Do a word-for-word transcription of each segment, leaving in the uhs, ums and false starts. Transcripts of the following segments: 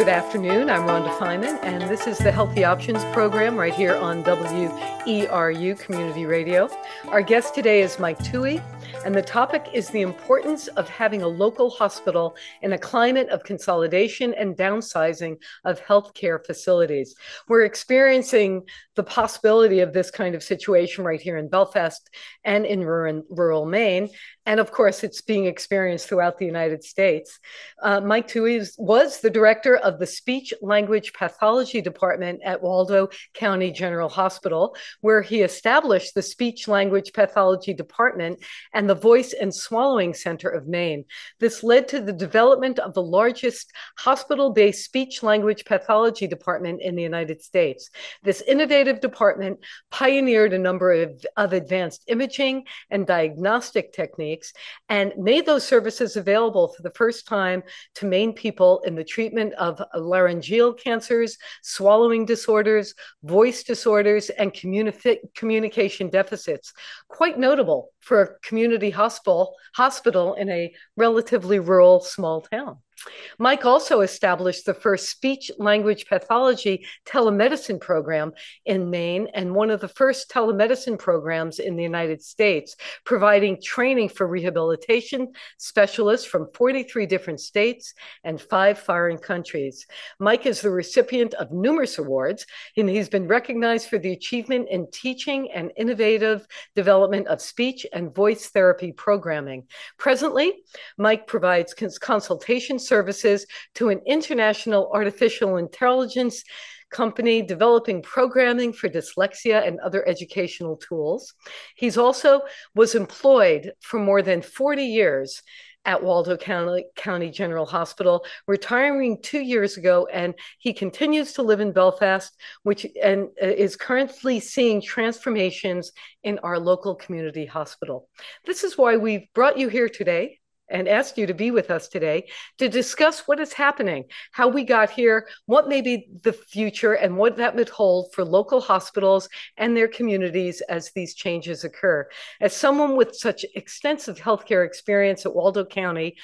Good afternoon. I'm Rhonda Feynman, and this is the Healthy Options program right here on W E R U Community Radio. Our guest today is Mike Toohey, and the topic is the importance of having a local hospital in a climate of consolidation and downsizing of healthcare facilities. We're experiencing the possibility of this kind of situation right here in Belfast and in rural, rural Maine. And of course, it's being experienced throughout the United States. Uh, Mike Toohey was the director of the Speech Language Pathology Department at Waldo County General Hospital, where he established the Speech Language Pathology Department and the Voice and Swallowing Center of Maine. This led to the development of the largest hospital-based speech language pathology department in the United States. This innovative department pioneered a number of, of advanced imaging and diagnostic techniques and made those services available for the first time to Maine people in the treatment of laryngeal cancers, swallowing disorders, voice disorders, and communi- communication deficits. Quite notable for a community hospital, hospital in a relatively rural small town. Mike also established the first speech language pathology telemedicine program in Maine and one of the first telemedicine programs in the United States, providing training for rehabilitation specialists from forty-three different states and five foreign countries. Mike is the recipient of numerous awards, and he's been recognized for the achievement in teaching and innovative development of speech and voice therapy programming. Presently, Mike provides cons- consultation services to an international artificial intelligence company developing programming for dyslexia and other educational tools. He's also was employed for more than forty years at Waldo County, County General Hospital, retiring two years ago, and he continues to live in Belfast, which and is currently seeing transformations in our local community hospital. This is why we've brought you here today and asked you to be with us today to discuss what is happening, how we got here, what may be the future, and what that would hold for local hospitals and their communities as these changes occur. As someone with such extensive healthcare experience at Waldo County,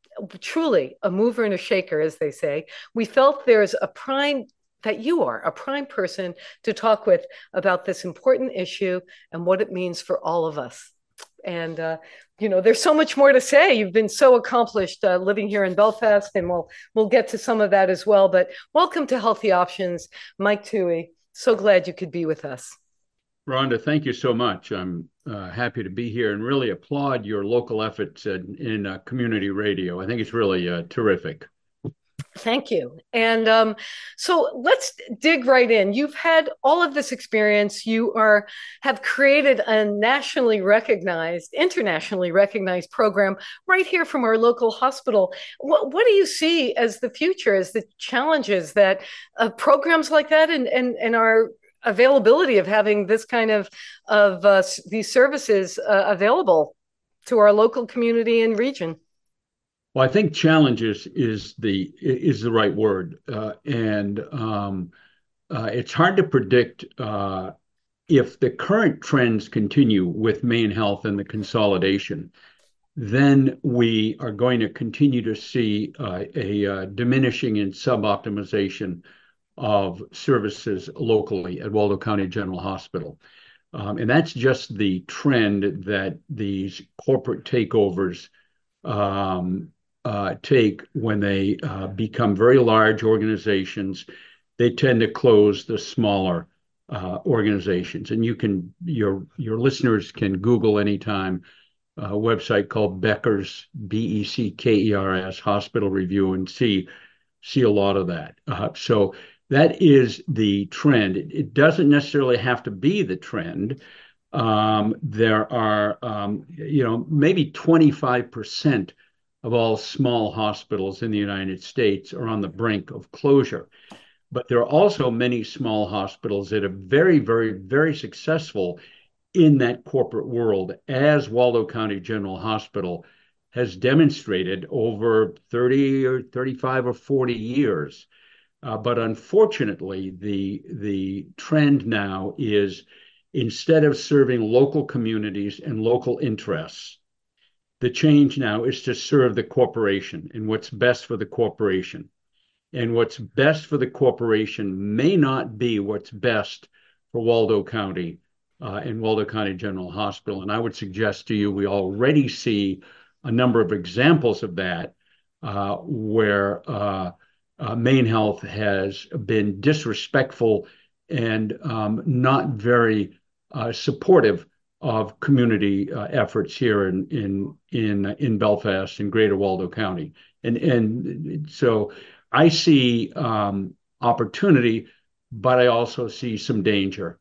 truly a mover and a shaker, as they say, we felt there's a prime that you are a prime person to talk with about this important issue and what it means for all of us. And, uh, you know, there's so much more to say. You've been so accomplished uh, living here in Belfast, and we'll we'll get to some of that as well. But welcome to Healthy Options, Mike Toohey. So glad you could be with us. Rhonda, thank you so much. I'm uh, happy to be here and really applaud your local efforts in, in uh, community radio. I think it's really uh, terrific. Thank you. And um, so let's dig right in. You've had all of this experience. You are have created a nationally recognized, internationally recognized program right here from our local hospital. What, what do you see as the future, as the challenges that uh, programs like that and, and, and our availability of having this kind of, of uh, these services uh, available to our local community and region? Well, I think challenges is the is the right word, uh, and um, uh, it's hard to predict uh, if the current trends continue with Maine Health and the consolidation. Then we are going to continue to see uh, a uh, diminishing and suboptimization of services locally at Waldo County General Hospital, um, and that's just the trend that these corporate takeovers Um, uh, take when they uh, become very large organizations. They tend to close the smaller uh, organizations. And you can, your your listeners can Google anytime a website called Becker's, B E C K E R S, Hospital Review, and see, see a lot of that. Uh, so that is the trend. It, it doesn't necessarily have to be the trend. Um, there are, um, you know, maybe twenty-five percent of all small hospitals in the United States are on the brink of closure. But there are also many small hospitals that are very, very, very successful in that corporate world, as Waldo County General Hospital has demonstrated over thirty or thirty-five or forty years. Uh, but unfortunately, the, the trend now is instead of serving local communities and local interests, the change now is to serve the corporation and what's best for the corporation. And what's best for the corporation may not be what's best for Waldo County uh, and Waldo County General Hospital. And I would suggest to you, we already see a number of examples of that uh, where uh, uh, Maine Health has been disrespectful and um, not very uh, supportive of community uh, efforts here in in in in Belfast and Greater Waldo County, and and so I see um, opportunity, but I also see some danger.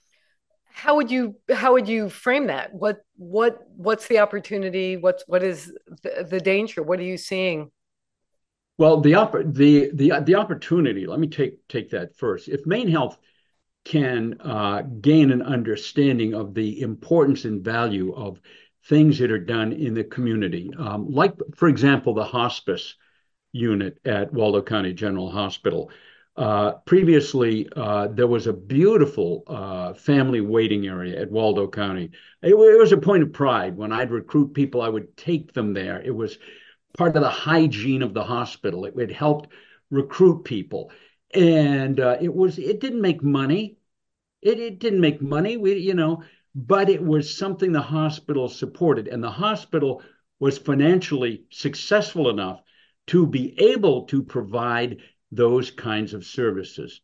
How would you how would you frame that? What what what's the opportunity? What's what is the, the danger? What are you seeing? Well, the the the the opportunity. Let me take take that first. If Maine Health can uh, gain an understanding of the importance and value of things that are done in the community, um, like, for example, the hospice unit at Waldo County General Hospital. Uh, previously, uh, there was a beautiful uh, family waiting area at Waldo County. It, it was a point of pride. When I'd recruit people, I would take them there. It was part of the hygiene of the hospital. It, it helped recruit people. And uh, it was, it didn't make money. It, it didn't make money, we, you know, but it was something the hospital supported. And the hospital was financially successful enough to be able to provide those kinds of services.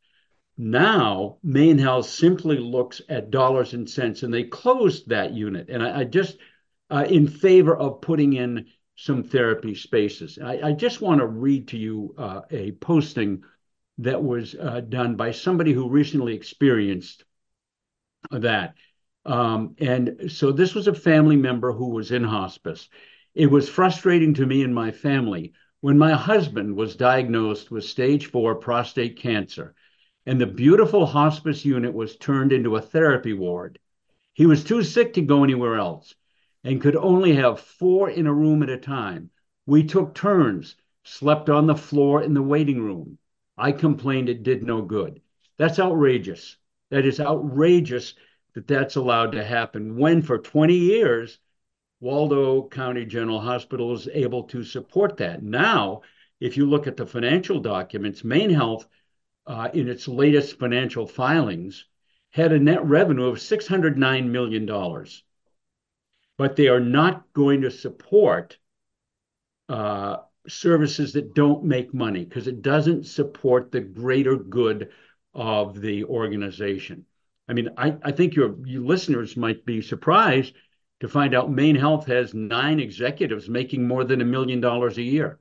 Now, Maine Health simply looks at dollars and cents, and they closed that unit. And I, I just, uh, in favor of putting in some therapy spaces. I, I just want to read to you uh, a posting that was uh, done by somebody who recently experienced that. Um, and so this was a family member who was in hospice. It was frustrating to me and my family when my husband was diagnosed with stage four prostate cancer, and the beautiful hospice unit was turned into a therapy ward. He was too sick to go anywhere else and could only have four in a room at a time. We took turns, slept on the floor in the waiting room. I complained it did no good. That's outrageous. That is outrageous that that's allowed to happen when for twenty years, Waldo County General Hospital is able to support that. Now, if you look at the financial documents, Maine Health, uh, in its latest financial filings, had a net revenue of six hundred nine million dollars. But they are not going to support uh, services that don't make money because it doesn't support the greater good of the organization. I mean, I, I think your, your listeners might be surprised to find out Maine Health has nine executives making more than a million dollars a year.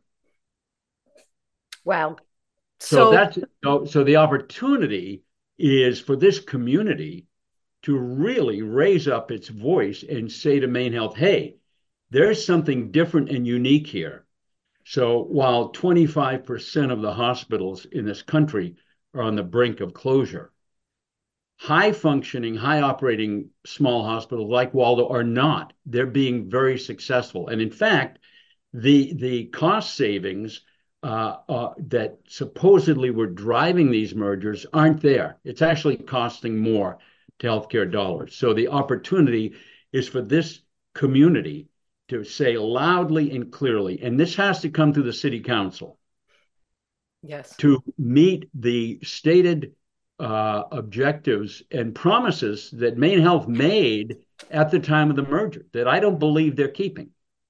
Wow. So So that's so, so the opportunity is for this community to really raise up its voice and say to Maine Health, hey, there's something different and unique here. So while twenty-five percent of the hospitals in this country are on the brink of closure, high functioning, high operating small hospitals like Waldo are not. They're being very successful. And in fact, the, the cost savings uh, uh, that supposedly were driving these mergers aren't there. It's actually costing more to healthcare dollars. So the opportunity is for this community to say loudly and clearly, and this has to come through the city council, yes. to meet the stated uh, objectives and promises that Maine Health made at the time of the merger that I don't believe they're keeping.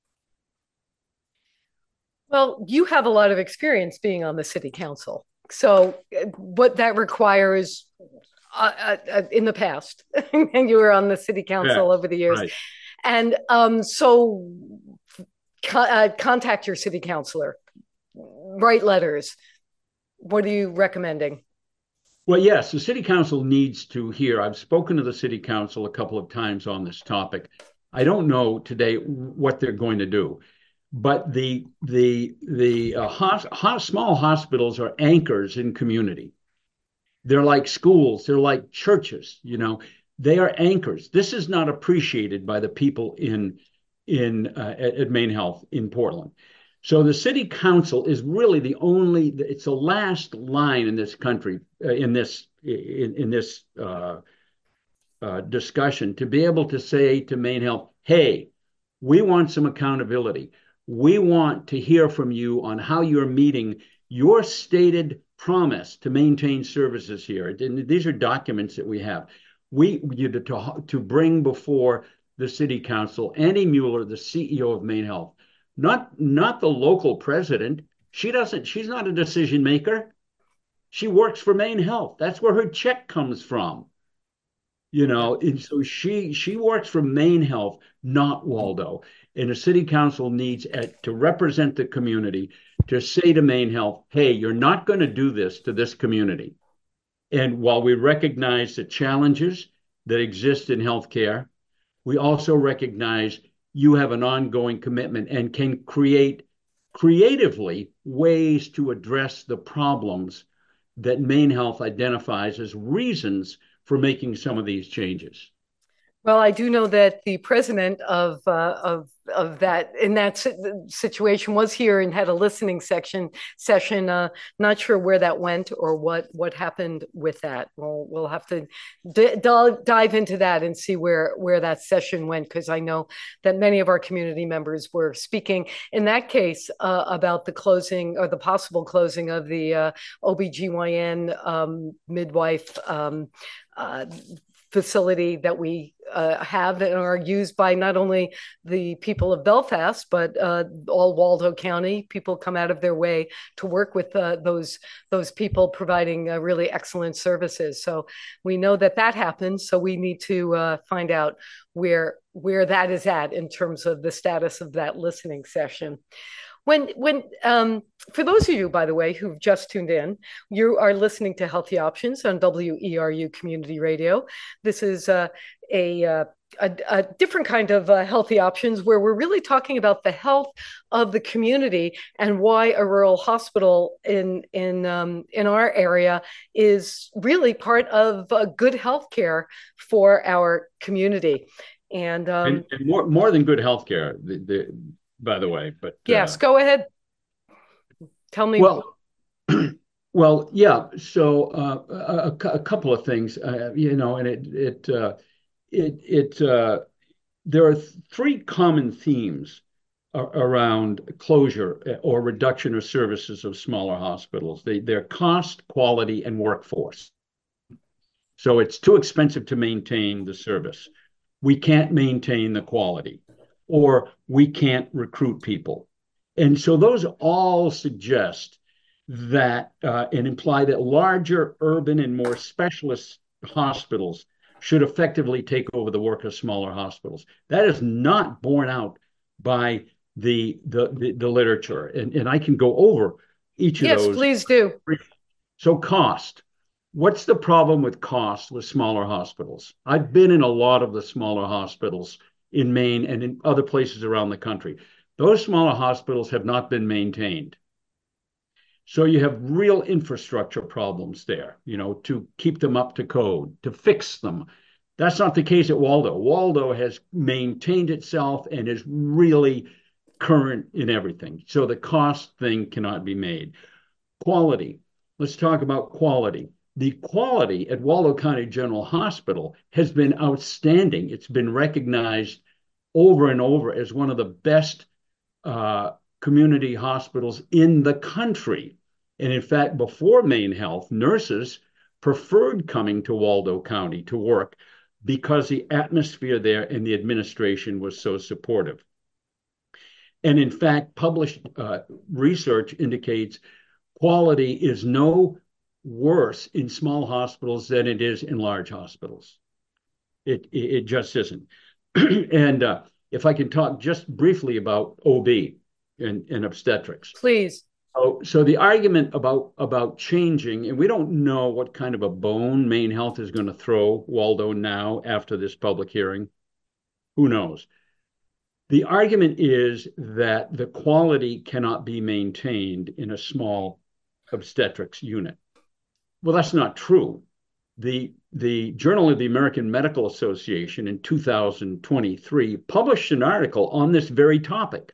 Well, you have a lot of experience being on the city council. So uh, what that requires uh, uh, uh, in the past, and you were on the city council Yeah, over the years. right. And um, so co- uh, contact your city councilor, write letters. What are you recommending? Well, yes, the city council needs to hear. I've spoken to the city council a couple of times on this topic. I don't know today what they're going to do, but the the the uh, hos- hos- small hospitals are anchors in community. They're like schools. They're like churches. You know, they are anchors. This is not appreciated by the people in in uh, at, at Maine Health in Portland. So the city council is really the only. It's the last line in this country uh, in this in, in this uh, uh, discussion to be able to say to Maine Health, "Hey, we want some accountability. We want to hear from you on how you're meeting your stated promise to maintain services here, and these are documents that we have, we you to, to bring before the city council Annie Mueller, the C E O of Maine Health, not not the local president. She doesn't, she's not a decision maker. She works for Maine Health. That's where her check comes from. You know, and so she she works for Maine Health, not Waldo. And the city council needs at, to represent the community to say to Maine Health, hey, you're not going to do this to this community. And while we recognize the challenges that exist in healthcare, we also recognize you have an ongoing commitment and can create creatively ways to address the problems that Maine Health identifies as reasons for making some of these changes. Well, I do know that the president of uh, of of that in that situation was here and had a listening section session. Uh, not sure where that went or what what happened with that. We'll we'll have to d- dive into that and see where where that session went, because I know that many of our community members were speaking in that case uh, about the closing or the possible closing of the uh, O B G Y N um, midwife um, uh, facility that we uh, have and are used by not only the people of Belfast, but uh, all Waldo County. People come out of their way to work with uh, those those people providing uh, really excellent services. So we know that that happens. So we need to uh, find out where where that is at in terms of the status of that listening session. When, when, um, for those of you, by the way, who've just tuned in, you are listening to Healthy Options on W E R U Community Radio. This is uh, a, uh, a, a different kind of uh, Healthy Options where we're really talking about the health of the community and why a rural hospital in in um, in our area is really part of uh, good health care for our community. And, um, and, and more more than good health care. The, the, by the way, but yes, uh, go ahead. Tell me. Well, well, yeah. So uh, a, a couple of things, uh, you know, and it it uh, it it uh, there are three common themes around closure or reduction of services of smaller hospitals. They they're cost, quality, and workforce. So it's too expensive to maintain the service. We can't maintain the quality, or we can't recruit people. And so those all suggest that uh, and imply that larger urban and more specialist hospitals should effectively take over the work of smaller hospitals. That is not borne out by the the the, the literature, and, and I can go over each of yes, those. Yes, please do. So cost. What's the problem with cost with smaller hospitals? I've been in a lot of the smaller hospitals in Maine and in other places around the country. Those smaller hospitals have not been maintained. So you have real infrastructure problems there, you know, to keep them up to code, to fix them. That's not the case at Waldo. Waldo has maintained itself and is really current in everything. So the cost thing cannot be made. Quality. Let's talk about quality. The quality at Waldo County General Hospital has been outstanding. It's been recognized over and over as one of the best uh, community hospitals in the country. And in fact, before Maine Health, nurses preferred coming to Waldo County to work because the atmosphere there and the administration was so supportive. And in fact, published uh, research indicates quality is no worse in small hospitals than it is in large hospitals. It, it, it just isn't. And uh, if I can talk just briefly about O B and, and obstetrics. Please. So, so the argument about, about changing, and we don't know what kind of a bone Maine Health is going to throw Waldo now after this public hearing. Who knows? The argument is that the quality cannot be maintained in a small obstetrics unit. Well, that's not true. The, the Journal of the American Medical Association in two thousand twenty-three published an article on this very topic.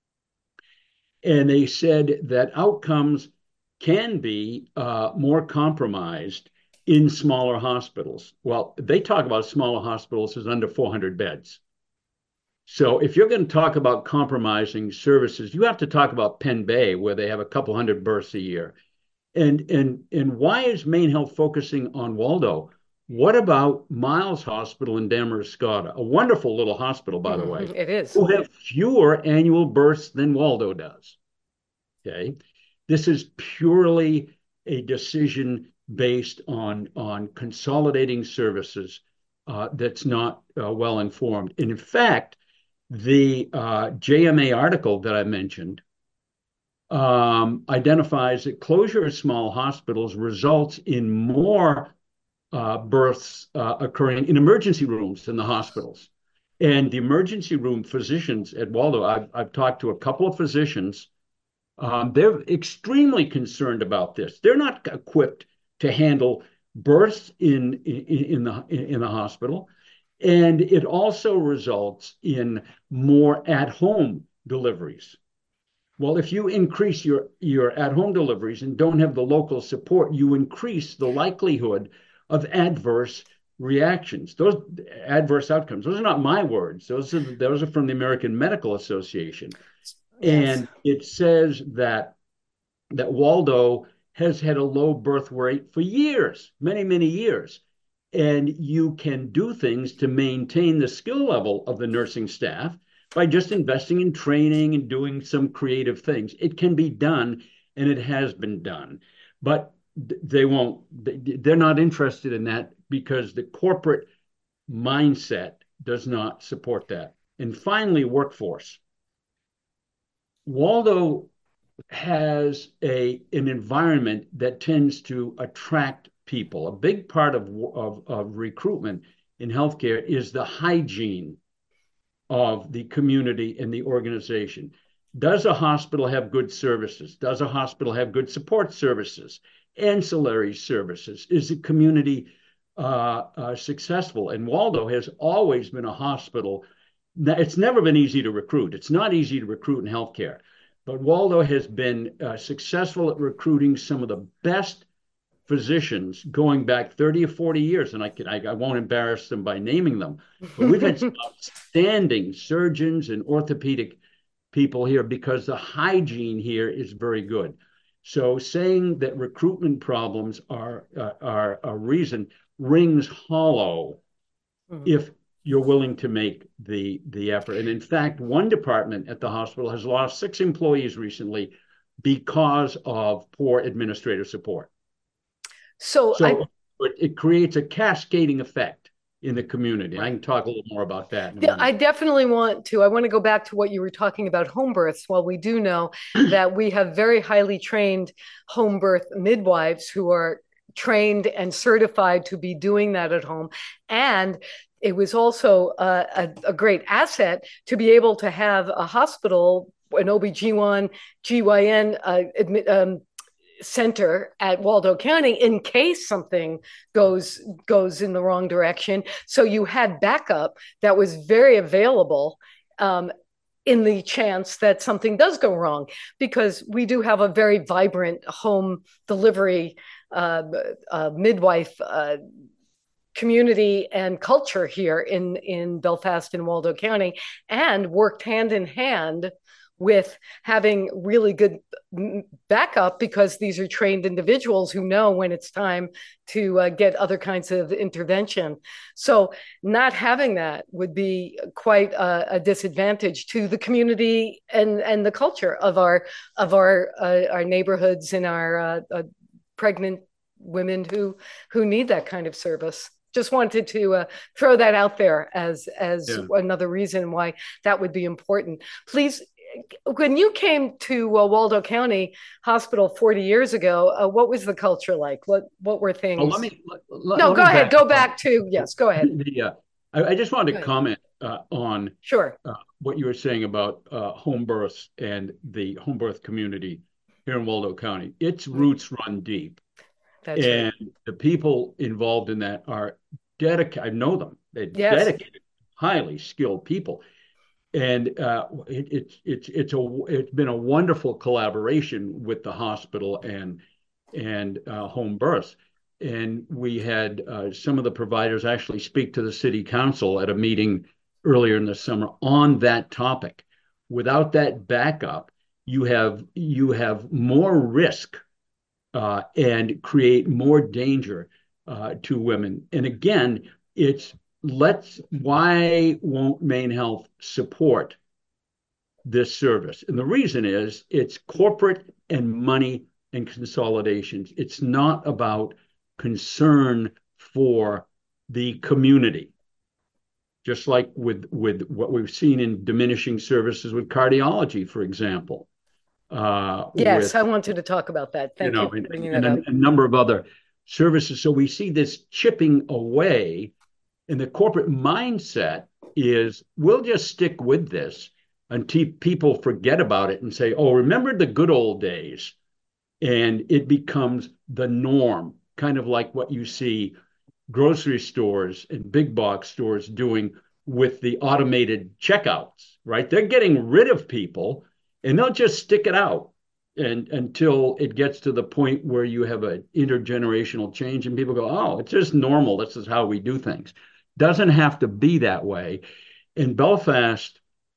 And they said that outcomes can be uh, more compromised in smaller hospitals. Well, they talk about smaller hospitals as under four hundred beds. So if you're going to talk about compromising services, you have to talk about Penn Bay, where they have a couple hundred births a year. And and and why is Maine Health focusing on Waldo? What about Miles Hospital in Damariscotta, a wonderful little hospital, by the way, It is. who have fewer annual births than Waldo does? Okay, this is purely a decision based on on consolidating services uh, that's not uh, well informed. And in fact, the uh, J M A article that I mentioned um, identifies that closure of small hospitals results in more uh, births uh, occurring in emergency rooms than the hospitals. And the emergency room physicians at Waldo, I've, I've talked to a couple of physicians. Um, they're extremely concerned about this. They're not equipped to handle births in, in, in the, in the hospital. And it also results in more at-home deliveries. Well, if you increase your, your at-home deliveries and don't have the local support, you increase the likelihood of adverse reactions. Those adverse outcomes, those are not my words. Those are, those are from the American Medical Association. Yes. And it says that, that Waldo has had a low birth rate for years, many, many years. And you can do things to maintain the skill level of the nursing staff by just investing in training and doing some creative things. It can be done, and it has been done. But they won't, they're not interested in that because the corporate mindset does not support that. And finally, workforce. Waldo has a, an environment that tends to attract people. A big part of, of, of recruitment in healthcare is the hygiene of the community and the organization. Does a hospital have good services? Does a hospital have good support services, ancillary services? Is the community uh, uh, successful? And Waldo has always been a hospital. It's never been easy to recruit. It's not easy to recruit in healthcare, but Waldo has been uh, successful at recruiting some of the best physicians going back thirty or forty years, and I, can, I, I won't embarrass them by naming them, but we've had some outstanding surgeons and orthopedic people here because the hygiene here is very good. So saying that recruitment problems are, uh, are a reason rings hollow mm-hmm. if you're willing to make the, the effort. And in fact, one department at the hospital has lost six employees recently because of poor administrative support. So, so I, it creates a cascading effect in the community. Right. I can talk a little more about that. Yeah, I definitely want to. I want to go back to what you were talking about home births. Well, we do know that we have very highly trained home birth midwives who are trained and certified to be doing that at home. And it was also a, a, a great asset to be able to have a hospital, an O B G Y N, G Y N uh, admit, um, center at Waldo County in case something goes goes in the wrong direction. So you had backup that was very available um, in the chance that something does go wrong, because we do have a very vibrant home delivery uh, uh, midwife uh, community and culture here in, in Belfast and Waldo County, and worked hand in hand with having really good backup, because these are trained individuals who know when it's time to uh, get other kinds of intervention. So not having that would be quite a, a disadvantage to the community and, and the culture of our of our uh, our neighborhoods and our uh, uh, pregnant women who who need that kind of service. Just wanted to uh, throw that out there as as yeah. another reason why that would be important. Please. When you came to uh, Waldo County Hospital forty years ago, uh, what was the culture like? What what were things? Oh, let me, let, no, let go me ahead. back Go back to, yes, go ahead. The, uh, I, I just wanted to comment uh, on sure. uh, what you were saying about uh, home births and the home birth community here in Waldo County. Its mm-hmm. roots run deep. That's and right. The people involved in that are dedicated. I know them. They're yes. dedicated, highly skilled people. And uh, it, it's it's it's a it's been a wonderful collaboration with the hospital and and uh, home births. And we had uh, some of the providers actually speak to the city council at a meeting earlier in the summer on that topic. Without that backup, you have you have more risk uh, and create more danger uh, to women. And again, it's let's why won't Maine Health support this service? And the reason is it's corporate and money and consolidations. It's not about concern for the community. Just like with, with what we've seen in diminishing services with cardiology, for example. Uh, Yes, with, I wanted to talk about that. Thank you know, you for and, bringing and that a, up. a number of other services. So we see this chipping away, and the corporate mindset is we'll just stick with this until people forget about it and say, oh, remember the good old days. And it becomes the norm, kind of like what you see grocery stores and big box stores doing with the automated checkouts, right? They're getting rid of people and they'll just stick it out and until it gets to the point where you have an intergenerational change and people go, oh, it's just normal. This is how we do things. Doesn't have to be that way. And Belfast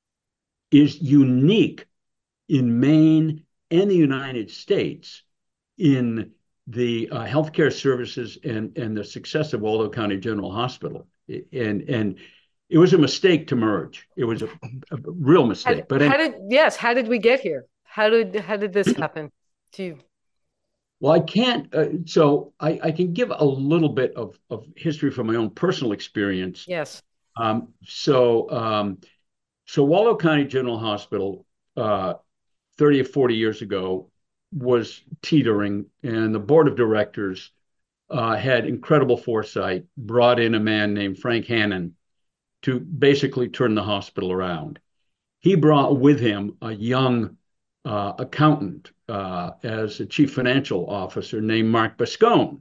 is unique in Maine and the United States in the uh, healthcare services and, and the success of Waldo County General Hospital. And, and it was a mistake to merge. It was a, a real mistake. How, but how anyway, did, yes, how did we get here? How did, how did this happen to you? well, I can't. Uh, so I, I can give a little bit of, of history from my own personal experience. Yes. Um, so, um, so Waldo County General Hospital, uh, thirty or forty years ago, was teetering, and the board of directors uh, had incredible foresight, brought in a man named Frank Hannon to basically turn the hospital around. He brought with him a young uh, accountant uh, as a chief financial officer named Mark Bascone.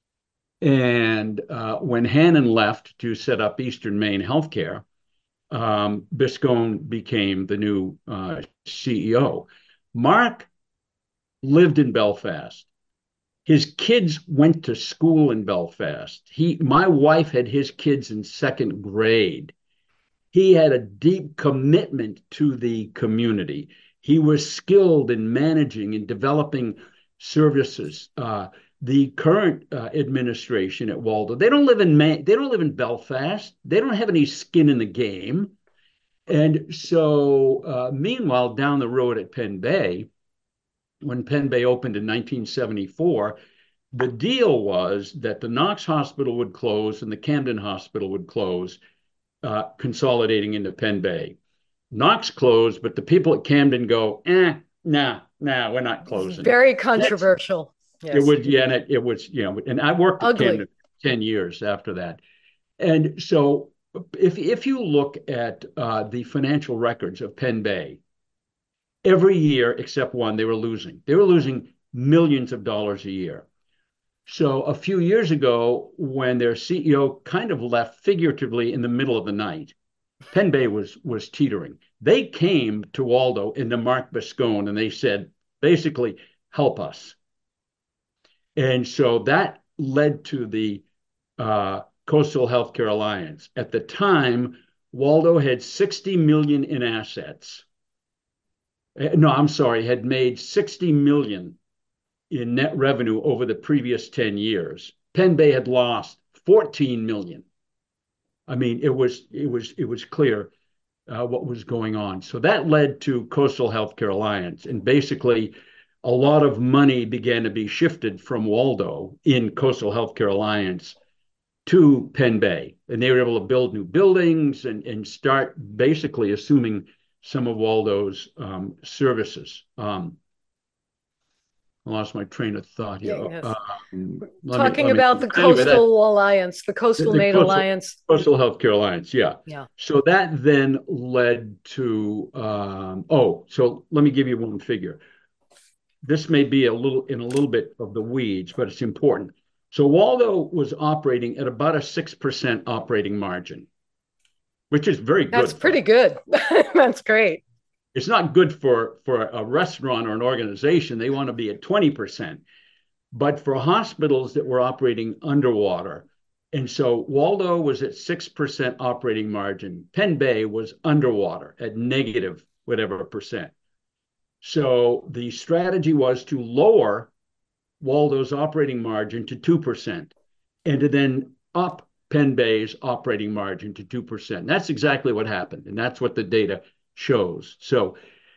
And uh, when Hannon left to set up Eastern Maine Healthcare, um, Bascone became the new uh, C E O. Mark lived in Belfast. His kids went to school in Belfast. He, my wife had his kids in second grade. He had a deep commitment to the community. He was skilled in managing and developing services. Uh, the current uh, administration at Waldo, they don't live in May, they don't live in Belfast. They don't have any skin in the game. And so, uh, meanwhile, down the road at Penn Bay, when Penn Bay opened in nineteen seventy-four, the deal was that the Knox Hospital would close and the Camden Hospital would close, uh, consolidating into Penn Bay. Knox closed, but the people at Camden go, eh, nah, nah, we're not closing. Very controversial. Yes. It was, yeah, and it, it was, you know, and I worked at Ugly. Camden ten years after that. And so if if you look at uh, the financial records of Penn Bay, every year except one, they were losing. They were losing millions of dollars a year. So a few years ago, when their C E O kind of left figuratively in the middle of the night, Penn Bay was was teetering. They came to Waldo and to Mark Bascone and they said, basically, help us. And so that led to the uh, Coastal Healthcare Alliance. At the time, Waldo had sixty million in assets. No, I'm sorry, had made sixty million in net revenue over the previous ten years. Penn Bay had lost fourteen million. I mean, it was it was it was clear uh, what was going on. So that led to Coastal Healthcare Alliance, and basically, a lot of money began to be shifted from Waldo in Coastal Healthcare Alliance to Penn Bay, and they were able to build new buildings and and start basically assuming some of Waldo's um, services. Um, I lost my train of thought here. Yes. Um, Talking me, about me, the anyway, Coastal that, Alliance, the Coastal the Maine Coastal, Alliance. Coastal Healthcare Alliance, yeah. Yeah. So that then led to, um, oh, so let me give you one figure. This may be a little in a little bit of the weeds, but it's important. So Waldo was operating at about a six percent operating margin, which is very good. That's pretty good. That's great. It's not good for, for a restaurant or an organization. They want to be at twenty percent. But for hospitals that were operating underwater, And so Waldo was at six percent operating margin. Penn Bay was underwater at negative whatever percent. So the strategy was to lower Waldo's operating margin to two percent and to then up Penn Bay's operating margin to two percent. That's exactly what happened. And that's what the data shows. So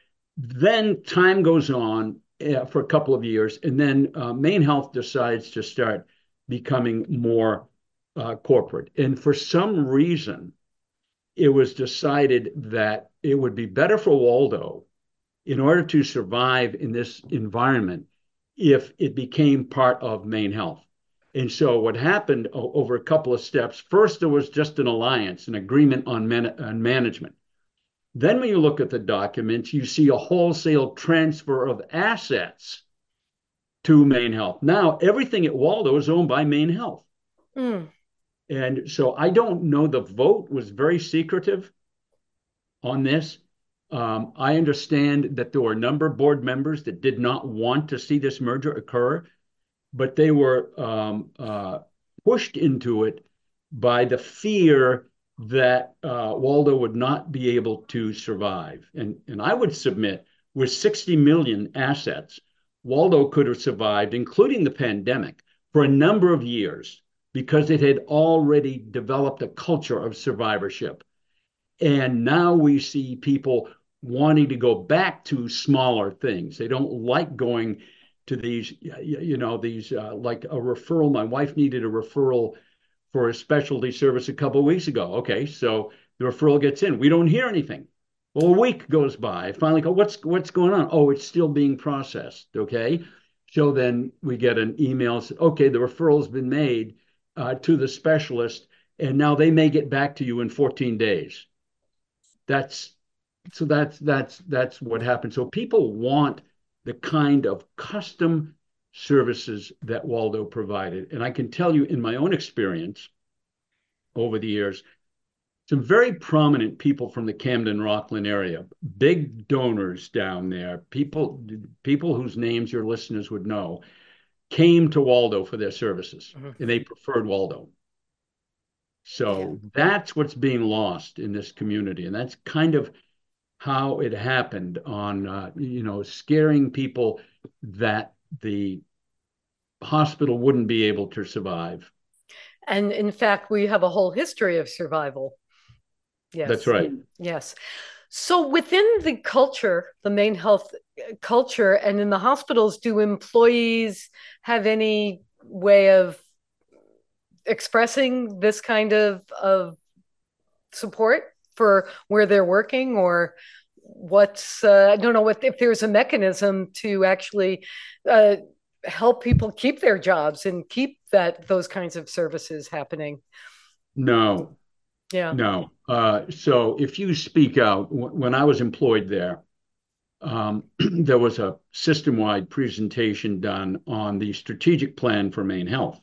then time goes on uh, for a couple of years. And then uh, Maine Health decides to start becoming more uh, corporate. And for some reason, it was decided that it would be better for Waldo in order to survive in this environment if it became part of Maine Health. And so what happened over a couple of steps, first there was just an alliance, an agreement on, man- on management. Then when you look at the documents, you see a wholesale transfer of assets to Maine Health. Now everything at Waldo is owned by Maine Health. Mm. And so I don't know, the vote was very secretive on this. Um, I understand that there were a number of board members that did not want to see this merger occur, but they were um, uh, pushed into it by the fear that uh, Waldo would not be able to survive. And, and I would submit with sixty million assets, Waldo could have survived, including the pandemic, for a number of years because it had already developed a culture of survivorship. And now we see people wanting to go back to smaller things. They don't like going to these, you know, these uh, like a referral. My wife needed a referral for a specialty service a couple of weeks ago. Okay, so the referral gets in. We don't hear anything. Well, a week goes by. Finally, go, what's what's going on? Oh, it's still being processed. Okay, so then we get an email. Okay, the referral's been made uh, to the specialist, and now they may get back to you in fourteen days. That's so that's that's that's what happens. So people want the kind of custom services that Waldo provided. And I can tell you in my own experience over the years, some very prominent people from the Camden Rockland area, big donors down there, people people whose names your listeners would know, came to Waldo for their services, mm-hmm. and they preferred Waldo. So yeah. That's what's being lost in this community. And that's kind of how it happened on, uh, you know, scaring people that the hospital wouldn't be able to survive. And in fact, we have a whole history of survival. Yes. That's right. Yes. So within the culture, the Maine Health culture, and in the hospitals, do employees have any way of expressing this kind of, of support for where they're working, or what's, uh, I don't know what, if there's a mechanism to actually uh, help people keep their jobs and keep that, those kinds of services happening? No. Yeah. No. Uh, so if you speak out, w- when I was employed there, um, there was a system-wide presentation done on the strategic plan for Maine Health.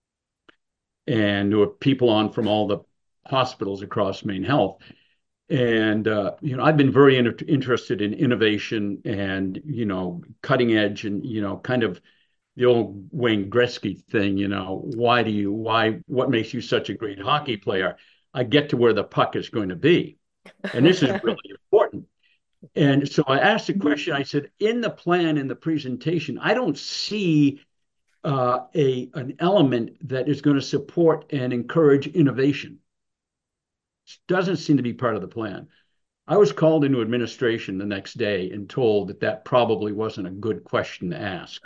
And there were people on from all the hospitals across Maine Health. And, uh, you know, I've been very in- interested in innovation and, you know, cutting edge and, you know, kind of the old Wayne Gretzky thing, you know, why do you, why, what makes you such a great hockey player? I get to where the puck is going to be. And this is really important. And so I asked a question. I said, in the plan, in the presentation, I don't see uh, a an element that is going to support and encourage innovation. It doesn't seem to be part of the plan. I was called into administration the next day and told that that probably wasn't a good question to ask.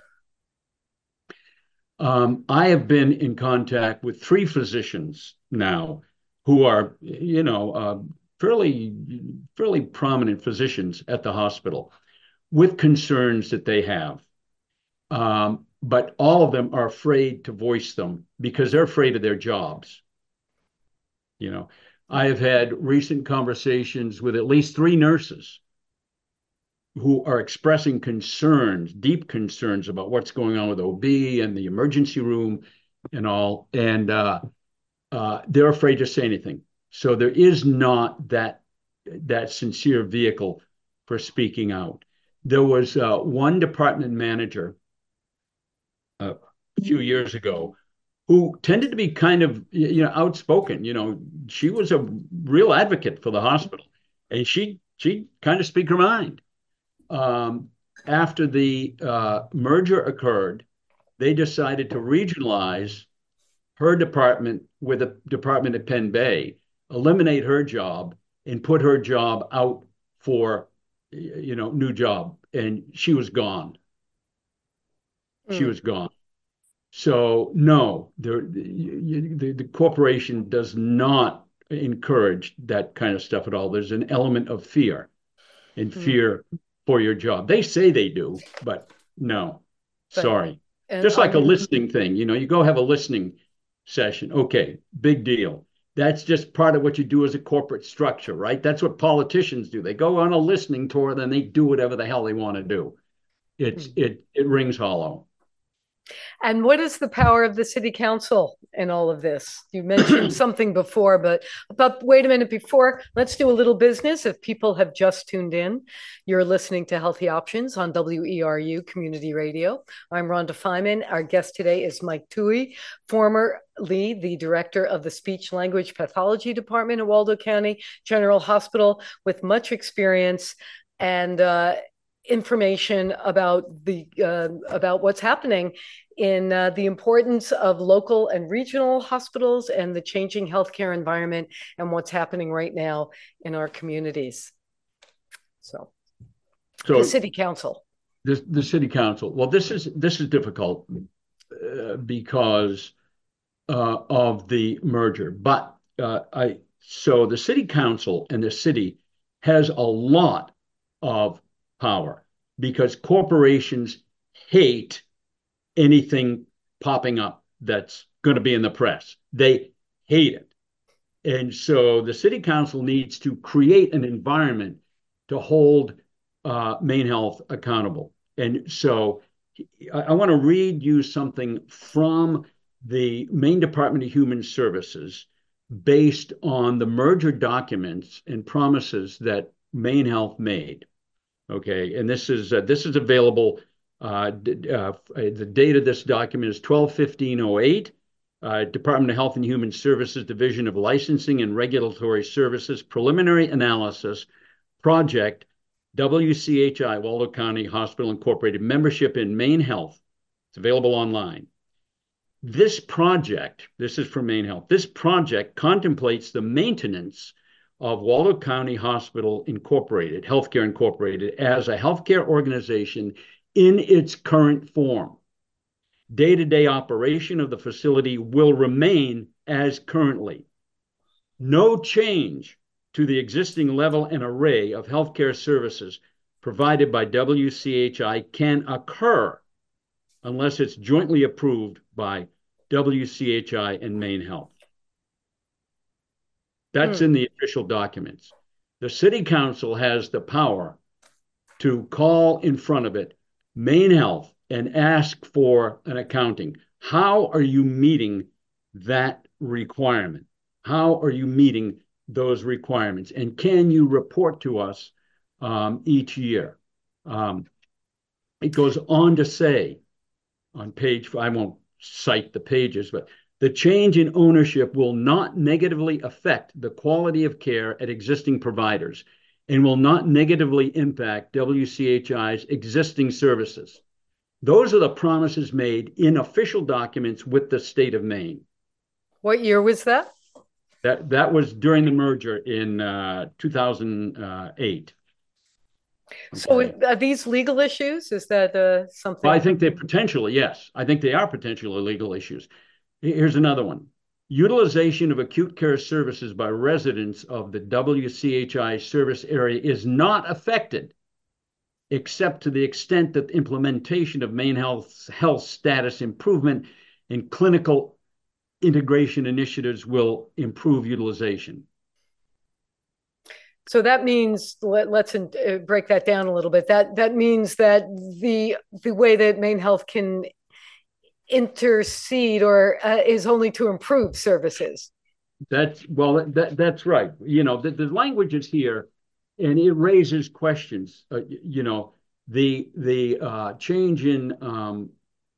Um, I have been in contact with three physicians now who are, you know, uh, fairly, fairly prominent physicians at the hospital with concerns that they have. Um, but all of them are afraid to voice them because they're afraid of their jobs. You know, I have had recent conversations with at least three nurses who are expressing concerns, deep concerns about what's going on with O B and the emergency room and all. And uh, uh, they're afraid to say anything. So there is not that that sincere vehicle for speaking out. There was uh, one department manager uh, a few years ago who tended to be kind of, you know, outspoken. You know, she was a real advocate for the hospital, and she she kind of speak her mind. Um, After the uh, merger occurred, they decided to regionalize her department with a department at Penn Bay, eliminate her job, and put her job out for, you know, new job, and she was gone. She Mm. was gone. So no, the, the the corporation does not encourage that kind of stuff at all. There's an element of fear and Mm. fear for your job. They say they do, but no, But sorry. and Just like a on listening thing, you know, you go have a listening session. Okay, big deal. That's just part of what you do as a corporate structure, right? That's what politicians do. They go on a listening tour, then they do whatever the hell they want to do. It's mm. it it rings hollow. And what is the power of the city council in all of this? You mentioned something before, but but wait a minute before, let's do a little business. If people have just tuned in, you're listening to Healthy Options on W E R U Community Radio. I'm Rhonda Feiman. Our guest today is Mike Toohey, formerly the director of the Speech Language Pathology Department at Waldo County General Hospital, with much experience and uh, information about the uh, about what's happening in uh, the importance of local and regional hospitals and the changing healthcare environment and what's happening right now in our communities. So, the So city council. the the city council. Well, this is this is difficult uh, because uh, of the merger, but uh, I so the city council and the city has a lot of power because corporations hate anything popping up that's going to be in the press. They hate it. And so the city council needs to create an environment to hold uh, Maine Health accountable. And so I, I want to read you something from the Maine Department of Human Services based on the merger documents and promises that Maine Health made. Okay, and this is uh, this is available. Uh, uh, the date of this document is twelve fifteen oh eight. Uh, Department of Health and Human Services, Division of Licensing and Regulatory Services, preliminary analysis project, W C H I, Waldo County Hospital Incorporated, membership in Maine Health. It's available online. This project, this is from Maine Health, this project contemplates the maintenance of Waldo County Hospital Incorporated, Healthcare Incorporated, as a healthcare organization in its current form. Day-to-day operation of the facility will remain as currently. No change to the existing level and array of healthcare services provided by W C H I can occur unless it's jointly approved by W C H I and Maine Health. That's Mm. in the official documents. The city council has the power to call in front of it Maine Health and ask for an accounting. How are you meeting that requirement? How are you meeting those requirements? And can you report to us um, each year? Um, it goes on to say on page, I won't cite the pages, but the change in ownership will not negatively affect the quality of care at existing providers and will not negatively impact W C H I's existing services. Those are the promises made in official documents with the state of Maine. What year was that? That that was during the merger in uh, two thousand eight. So Okay. are these legal issues? Is that uh, something? Well, I think they potentially, yes. I think they are potentially legal issues. Here's another one. Utilization of acute care services by residents of the W C H I service area is not affected, except to the extent that the implementation of Maine Health's health status improvement and clinical integration initiatives will improve utilization. So that means let, let's uh, break that down a little bit. That that means that the the way that Maine Health can intercede or uh, is only to improve services. That's well, that that's right. You know, the, the language is here, and it raises questions. Uh, you know, the the uh, change in um,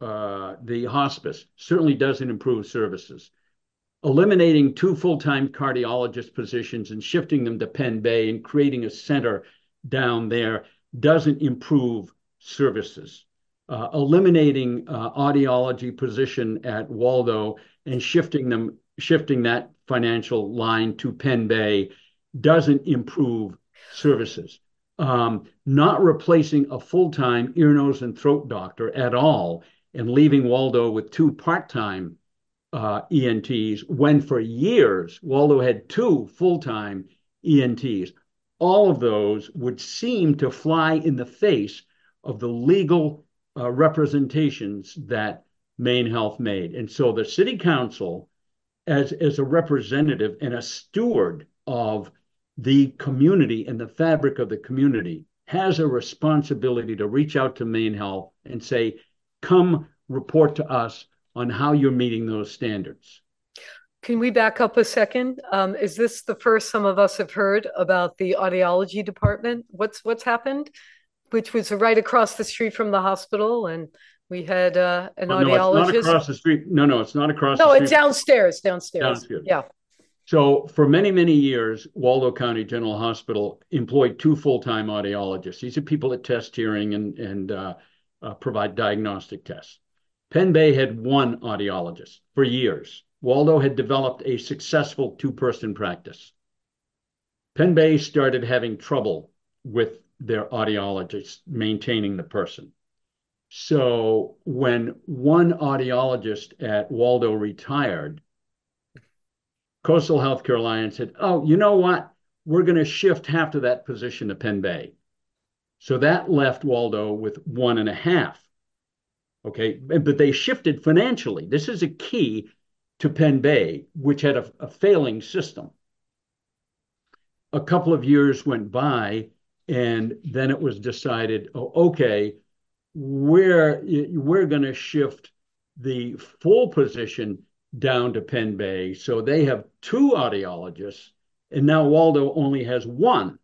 uh, the hospice certainly doesn't improve services. Eliminating two full-time cardiologist positions and shifting them to Penn Bay and creating a center down there doesn't improve services. Uh, eliminating uh, audiology position at Waldo and shifting them, shifting that financial line to Penn Bay doesn't improve services. Um, not replacing a full-time ear, nose, and throat doctor at all and leaving Waldo with two part-time uh, E N Ts, when for years Waldo had two full-time E N Ts. All of those would seem to fly in the face of the legal uh, representations that Maine Health made. And so the city council, as, as a representative and a steward of the community and the fabric of the community, has a responsibility to reach out to Maine Health and say, come report to us on how you're meeting those standards. Can we back up a second? Um, is this the first some of us have heard about the audiology department? What's what's happened? Which was right across the street from the hospital, and we had uh, an oh, audiologist. No, it's not across the street. No, no, it's not across no, the street. No, it's downstairs, downstairs. Downstairs. Yeah. So for many, many years, Waldo County General Hospital employed two full-time audiologists. These are people that test hearing and, and uh, uh, provide diagnostic tests. Penn Bay had one audiologist for years. Waldo had developed a successful two-person practice. Penn Bay started having trouble with their audiologists maintaining the person. So when one audiologist at Waldo retired, Coastal Healthcare Alliance said, oh, you know what? We're going to shift half of that position to Penn Bay. So that left Waldo with one and a half. Okay, but they shifted financially. This is a key to Penn Bay, which had a, a failing system. A couple of years went by, and then it was decided, oh, okay, we're, we're going to shift the full position down to Penn Bay. So they have two audiologists, and now Waldo only has one.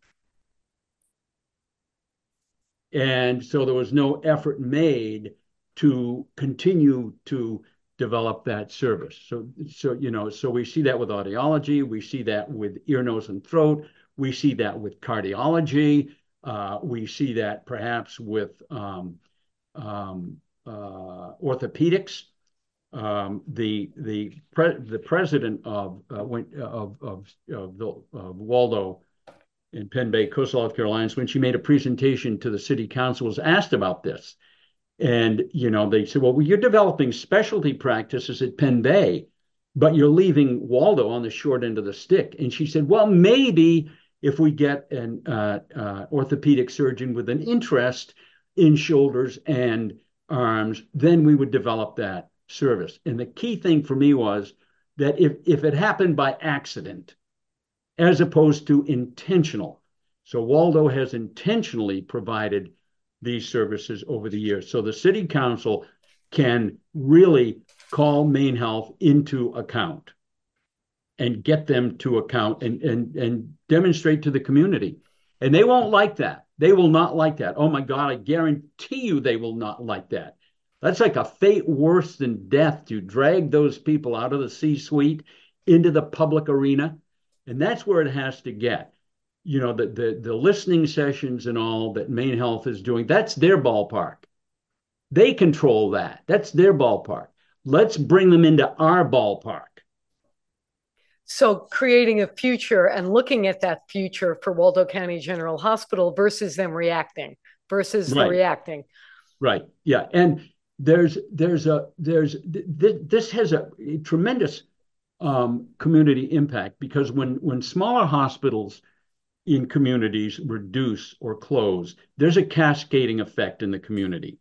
And so there was no effort made to continue to develop that service. So, so you know, so we see that with audiology, we see that with ear, nose, and throat, we see that with cardiology, uh, we see that perhaps with um, um, uh, orthopedics. Um, the the pre the president of uh, went, of of of, the, of Waldo in Penn Bay Coastal Healthcare Alliance, when she made a presentation to the city council, was asked about this. And, you know, they said, well, you're developing specialty practices at Penn Bay, but you're leaving Waldo on the short end of the stick. And she said, well, maybe if we get an uh, uh, orthopedic surgeon with an interest in shoulders and arms, then we would develop that service. And the key thing for me was that if, if it happened by accident, as opposed to intentional, so Waldo has intentionally provided these services over the years. So the city council can really call Maine Health into account and get them to account and, and, and demonstrate to the community. And they won't like that. They will not like that. Oh my God, I guarantee you they will not like that. That's like a fate worse than death to drag those people out of the C-suite into the public arena. And that's where it has to get. You know, the, the, the listening sessions and all that Maine Health is doing, that's their ballpark. They control that. That's their ballpark. Let's bring them into our ballpark. So creating a future and looking at that future for Waldo County General Hospital versus them reacting, versus right. the reacting. Right, yeah. And there's, there's a, there's, th this has a, a tremendous um, community impact, because when, when smaller hospitals in communities reduce or close, there's a cascading effect in the community.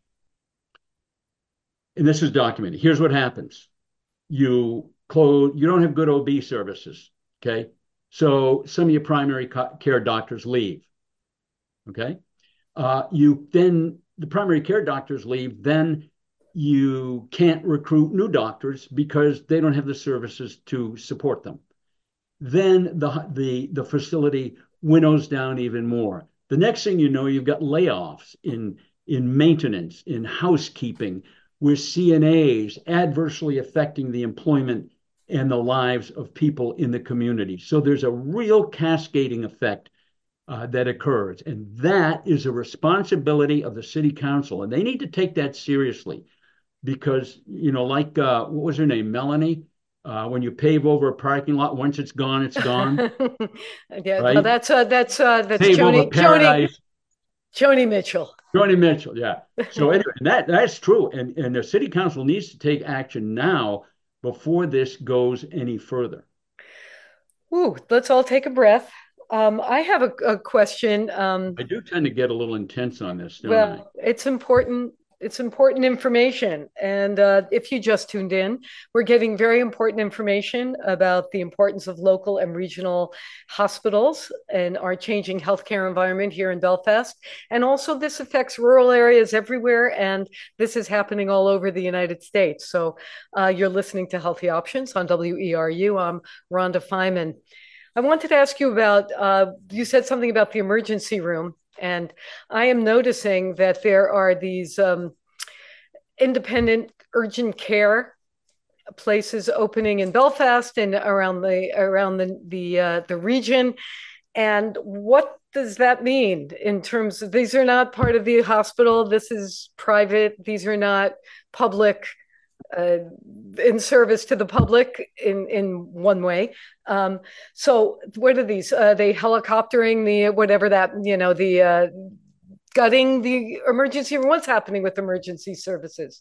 And this is documented. Here's what happens. You close, you don't have good O B services, okay? So some of your primary care doctors leave, okay? Uh, you then, the primary care doctors leave, then you can't recruit new doctors because they don't have the services to support them. Then the, the, the facility winnows down even more. The next thing you know, you've got layoffs in, in maintenance, in housekeeping, with C N As adversely affecting the employment and the lives of people in the community. So there's a real cascading effect uh, that occurs. And that is a responsibility of the city council. And they need to take that seriously because, you know, like, uh, what was her name? Melanie? Uh, when you pave over a parking lot, once it's gone, it's gone. Yeah, no, Right? that's uh, that's uh, that's Pave over Joni Joni paradise. Joni Mitchell. Joni Mitchell, yeah. So anyway, that that's true, and and the city council needs to take action now before this goes any further. Ooh, let's all take a breath. Um, I have a, a question. Um, I do tend to get a little intense on this, don't I? well, it's important. It's important information. And uh, if you just tuned in, we're getting very important information about the importance of local and regional hospitals and our changing healthcare environment here in Belfast. And also, this affects rural areas everywhere. And this is happening all over the United States. So uh, you're listening to Healthy Options on W E R U. I'm Rhonda Feiman. I wanted to ask you about, uh, you said something about the emergency room. And I am noticing that there are these um, independent urgent care places opening in Belfast and around the around the the uh, the region. And what does that mean in terms of these are not part of the hospital? This is private. These are not public. Uh, in service to the public in in one way. Um, so what are these? Uh, they helicoptering the whatever that you know the uh, gutting the emergency room. What's happening with emergency services?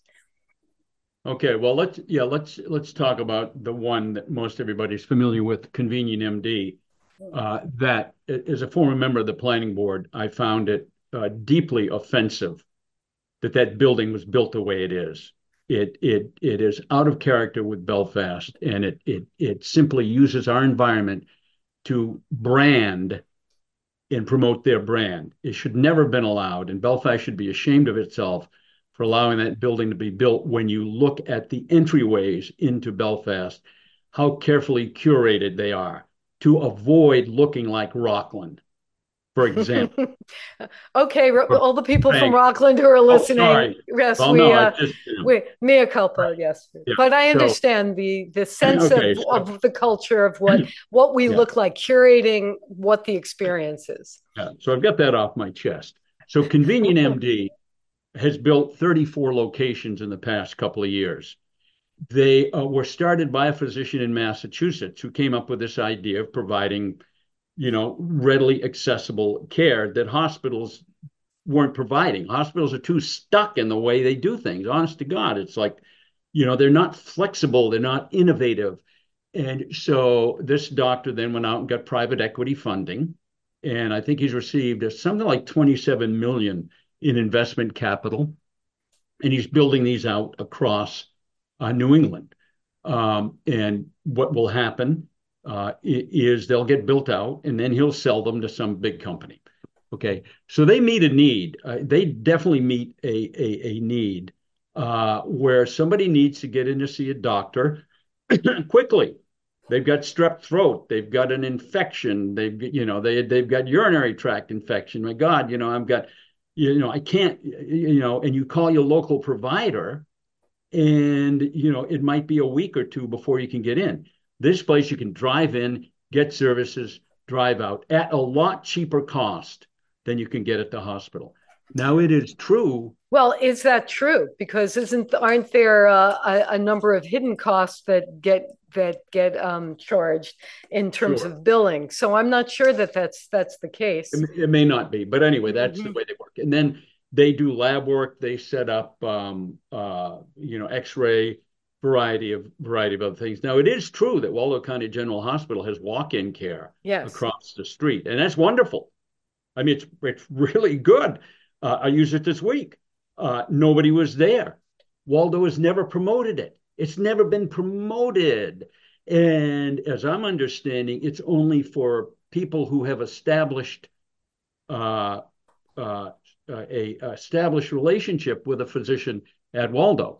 Okay, well let's yeah let's let's talk about the one that most everybody's familiar with, Convenient M D. Uh, that as a former member of the planning board, I found it uh, deeply offensive that that building was built the way it is. It it it is out of character with Belfast, and it it it simply uses our environment to brand and promote their brand. It should never have been allowed, and Belfast should be ashamed of itself for allowing that building to be built. When you look at the entryways into Belfast, how carefully curated they are to avoid looking like Rockland, for example. Okay, Or all the people from Frank. Rockland who are Oh, listening, sorry. yes, Well, we, no, I uh, just, you know, we, mea culpa, right. yes. Yeah. But I So, understand the the sense okay, of, so, of the culture of what what we yeah, look like, curating what the experience is. yeah. So I've got that off my chest. So Convenient M D has built thirty-four locations in the past couple of years. They uh, were started by a physician in Massachusetts who came up with this idea of providing, you know, readily accessible care that hospitals weren't providing. Hospitals are too stuck in the way they do things. Honest to God, it's like, you know, they're not flexible, they're not innovative. And so this doctor then went out and got private equity funding. And I think he's received something like twenty-seven million in investment capital. And he's building these out across uh, New England. Um, and what will happen uh, is they'll get built out and then he'll sell them to some big company. Okay, so they meet a need. Uh, they definitely meet a a, a need uh, where somebody needs to get in to see a doctor quickly. They've got strep throat. They've got an infection. They've you know they they've got urinary tract infection. My God, you know I've got you know I can't you know and you call your local provider, and you know it might be a week or two before you can get in. This place you can drive in, get services, drive out at a lot cheaper cost than you can get at the hospital. Now, it is true. Well, is that true? Because isn't aren't there uh, a, a number of hidden costs that get that get um, charged in terms Sure. of billing? So I'm not sure that that's that's the case. It, it may not be, but anyway, that's Mm-hmm. the way they work. And then they do lab work. They set up, um, uh, you know, X-ray, variety of variety of other things. Now, it is true that Waldo County General Hospital has walk-in care Yes. across the street, and that's wonderful. I mean, it's it's really good. Uh, I used it this week. Uh, nobody was there. Waldo has never promoted it. It's never been promoted. And as I'm understanding, it's only for people who have established uh, uh, a, a established relationship with a physician at Waldo.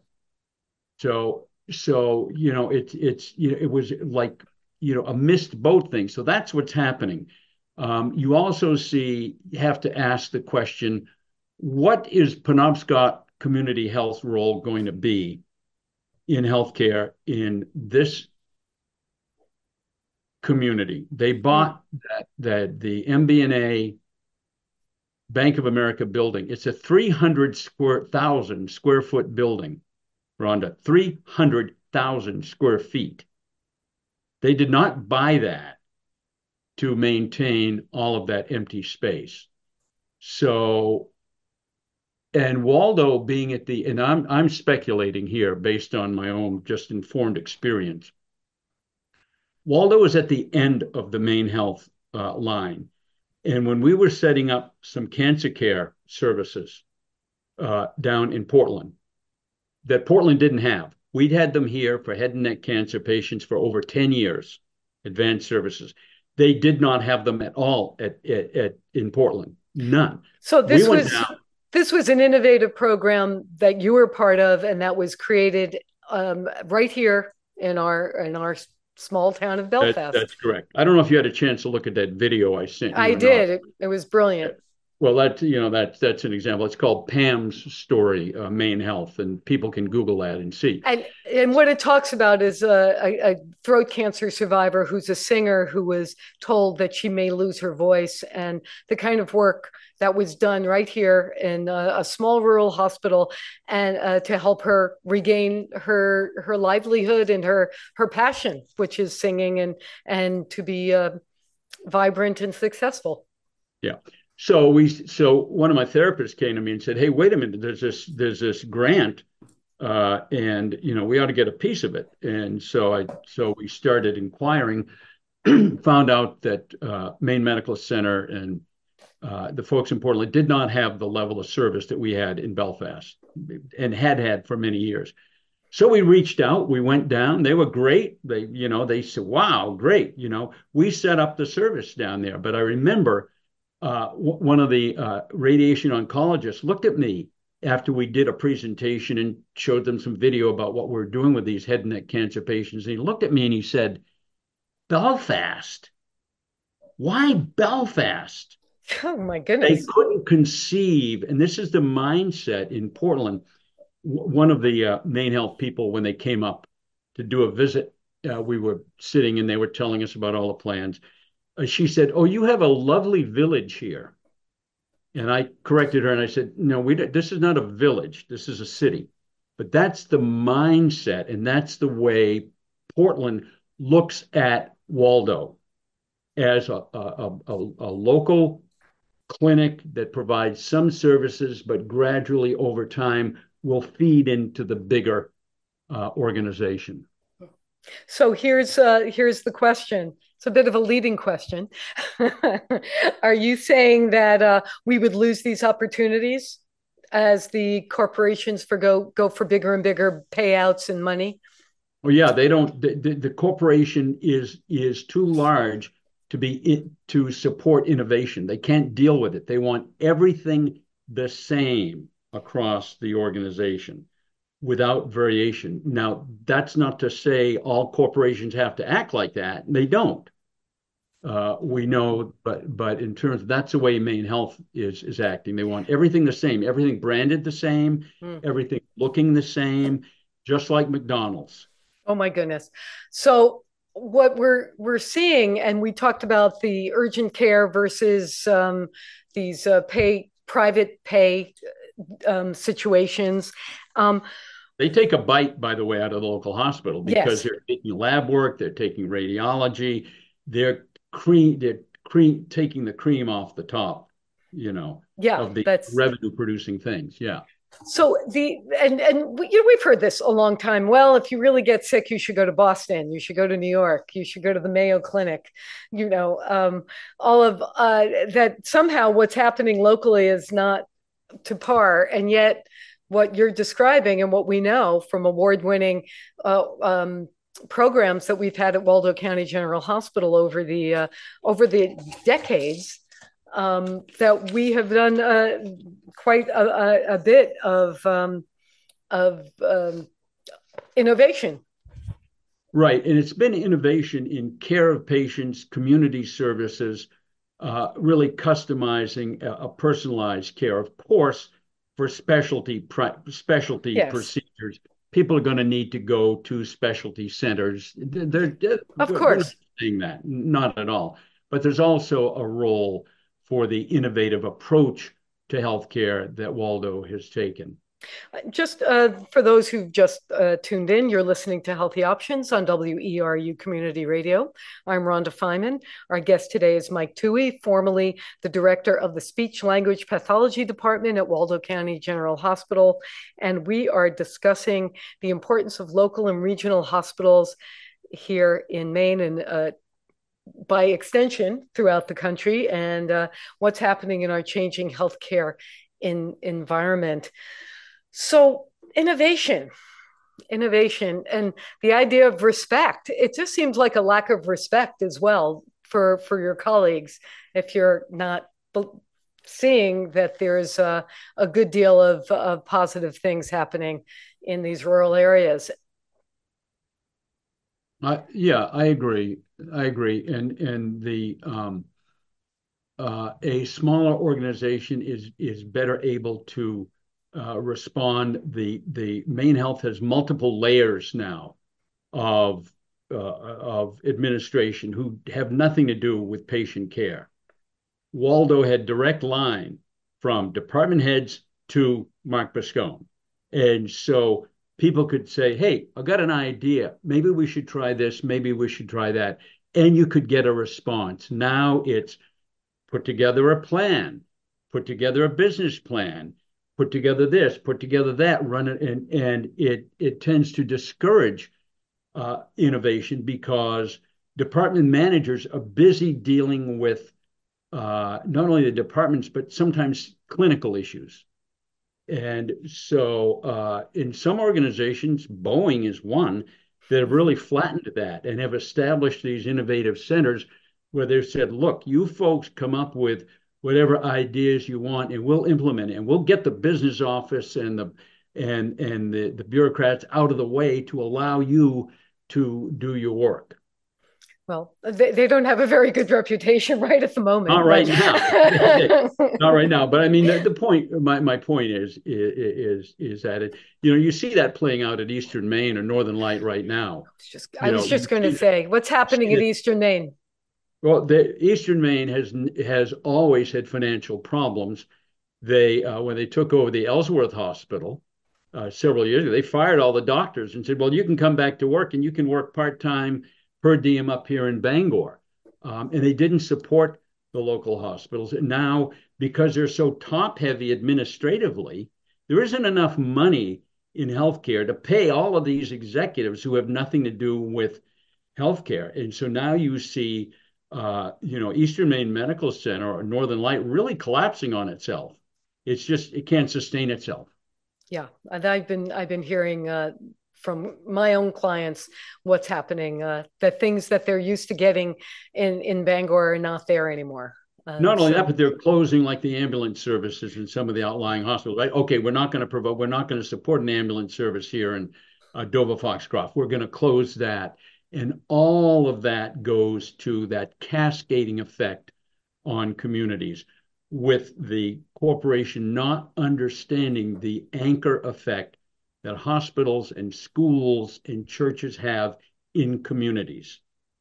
So, so you know, it's it's you know, it was like you know a missed boat thing. So that's what's happening. Um, you also see, you have to ask the question, what is Penobscot community health role going to be in healthcare in this community? They bought that, that the M B N A Bank of America building. It's a three hundred square thousand square foot building, Rhonda, three hundred thousand square feet. They did not buy that to maintain all of that empty space. So, and Waldo being at the, and I'm I'm speculating here based on my own just informed experience. Waldo is at the end of the Maine Health uh, line. And when we were setting up some cancer care services uh, down in Portland, that Portland didn't have, we'd had them here for head and neck cancer patients for over ten years, advanced services. They did not have them at all at, at, at in Portland, none. So this we was down. This was an innovative program that you were part of, and that was created um, right here in our in our small town of Belfast. That, that's correct. I don't know if you had a chance to look at that video I sent you. I did. It, it was brilliant. Well, that, you know, that's, that's an example. It's called Pam's Story, uh, Maine Health, and people can Google that and see. And and what it talks about is a, a, a throat cancer survivor who's a singer who was told that she may lose her voice, and the kind of work that was done right here in a, a small rural hospital, and uh, to help her regain her her livelihood and her her passion, which is singing, and and to be uh, vibrant and successful. Yeah. So we, so one of my therapists came to me and said, "Hey, wait a minute. There's this, there's this grant, uh, and you know we ought to get a piece of it." And so I, so we started inquiring, found out that uh, Maine Medical Center and uh, the folks in Portland did not have the level of service that we had in Belfast, and had had for many years. So we reached out. We went down. They were great. They, you know, they said, "Wow, great." You know, we set up the service down there. But I remember. Uh, w- one of the uh, radiation oncologists looked at me after we did a presentation and showed them some video about what we're doing with these head and neck cancer patients. And he looked at me and he said, "Belfast? Why Belfast?" Oh, my goodness. They couldn't conceive. And this is the mindset in Portland. W- one of the uh, Maine Health people, when they came up to do a visit, uh, we were sitting and they were telling us about all the plans. She said, "Oh, you have a lovely village here." And I corrected her and I said, "No, we don't, this is not a village. This is a city." But that's the mindset, and that's the way Portland looks at Waldo, as a, a, a, a local clinic that provides some services, but gradually over time will feed into the bigger uh, organization. So here's uh, here's the question. It's a bit of a leading question. Are you saying that uh, we would lose these opportunities as the corporations for go go for bigger and bigger payouts and money? Well, yeah, they don't. The, the, the corporation is is too large to be it, to support innovation. They can't deal with it. They want everything the same across the organization, without variation. Now, that's not to say all corporations have to act like that. They don't. Uh, we know, but but in terms of, that's the way Maine Health is is acting. They want everything the same, everything branded the same, mm. everything looking the same, just like McDonald's. Oh my goodness! So what we're we're seeing, and we talked about the urgent care versus um, these uh, pay private pay um, situations. Um, They take a bite, by the way, out of the local hospital because yes. they're taking lab work, they're taking radiology, they're cream, they're cream, taking the cream off the top, you know, yeah, of the that's... revenue-producing things. Yeah. So the and and you know, we've heard this a long time. Well, if you really get sick, you should go to Boston. You should go to New York. You should go to the Mayo Clinic. You know, um, all of uh, that. Somehow, what's happening locally is not to par, and yet what you're describing and what we know from award-winning uh, um, programs that we've had at Waldo County General Hospital over the uh, over the decades, um, that we have done uh, quite a, a, a bit of um, of um, innovation. Right, and it's been innovation in care of patients, community services, uh, really customizing a, a personalized care. Of course, for specialty specialty Yes, procedures, people are going to need to go to specialty centers. They're, they're, of we're not course. saying that, not at all. But there's also a role for the innovative approach to healthcare that Waldo has taken. Just uh, for those who've just uh, tuned in, you're listening to Healthy Options on W E R U Community Radio. I'm Rhonda Feiman. Our guest today is Mike Toohey, formerly the director of the Speech Language Pathology Department at Waldo County General Hospital. And we are discussing the importance of local and regional hospitals here in Maine and uh, by extension throughout the country, and uh, what's happening in our changing healthcare in environment. So innovation, innovation, and the idea of respect. It just seems like a lack of respect as well for for your colleagues if you're not seeing that there's a, a good deal of, of positive things happening in these rural areas. Uh, yeah, I agree. I agree. And and the um, uh, a smaller organization is is better able to uh, respond. The the Maine Health has multiple layers now of uh, of administration who have nothing to do with patient care. Waldo had direct line from department heads to Mark Buscone, and so people could say, "Hey, I got an idea. Maybe we should try this. Maybe we should try that," and you could get a response. Now it's put together a plan, put together a business plan, put together this, put together that, run it, and and it it tends to discourage uh, innovation because department managers are busy dealing with uh, not only the departments but sometimes clinical issues. And so, uh, in some organizations, Boeing is one that have really flattened that and have established these innovative centers where they've said, look, you folks come up with whatever ideas you want and we'll implement it. And we'll get the business office and the and and the, the bureaucrats out of the way to allow you to do your work. Well, they, they don't have a very good reputation right at the moment. Not right now. But... Not right now. But I mean, the, the point, my, my point is, is, is that it, you know, you see that playing out at Eastern Maine or Northern Light right now. I was just, I was know, just going to say, what's happening at Eastern Maine? Well, the Eastern Maine has has always had financial problems. They, uh, when they took over the Ellsworth Hospital uh, several years ago, they fired all the doctors and said, well, you can come back to work and you can work part-time per diem up here in Bangor. Um, and they didn't support the local hospitals. And now, because they're so top-heavy administratively, there isn't enough money in healthcare to pay all of these executives who have nothing to do with healthcare. And so now you see, uh, you know, Eastern Maine Medical Center or Northern Light really collapsing on itself. It's just, it can't sustain itself. Yeah, and I've been I've been hearing uh, from my own clients what's happening. Uh, the things that they're used to getting in in Bangor are not there anymore. Um, Not only so... that, but they're closing like the ambulance services in some of the outlying hospitals. Right? Okay, we're not going to provide, we're not going to support an ambulance service here in uh, Dover Foxcroft. We're going to close that, and all of that goes to that cascading effect on communities, with the corporation not understanding the anchor effect that hospitals and schools and churches have in communities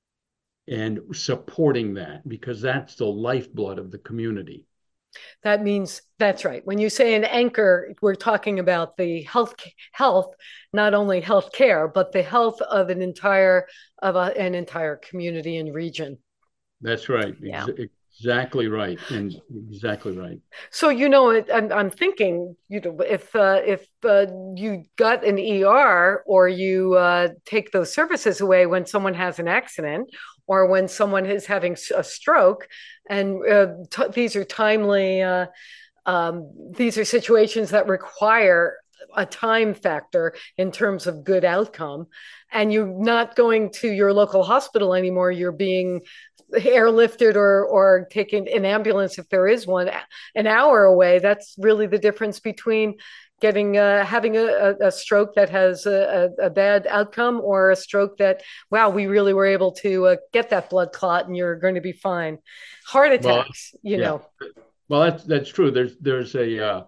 and supporting that, because that's the lifeblood of the community. That means, that's right. When you say an anchor, we're talking about the health, health, not only health care, but the health of an entire of a, an entire community and region. That's right. Yeah. Ex- exactly right. And exactly right. So, you know, I'm, I'm thinking, you know, if uh, if uh, you got an E R or you uh, take those services away when someone has an accident or when someone is having a stroke, and uh, t- these are timely, uh, um, these are situations that require a time factor in terms of good outcome, and you're not going to your local hospital anymore, you're being airlifted or or taken an ambulance if there is one an hour away. That's really the difference between getting uh, having a, a stroke that has a, a, a bad outcome or a stroke that, wow, we really were able to uh, get that blood clot and you're going to be fine. Heart attacks, well, you yeah. know. Well, that's that's true. There's there's a uh,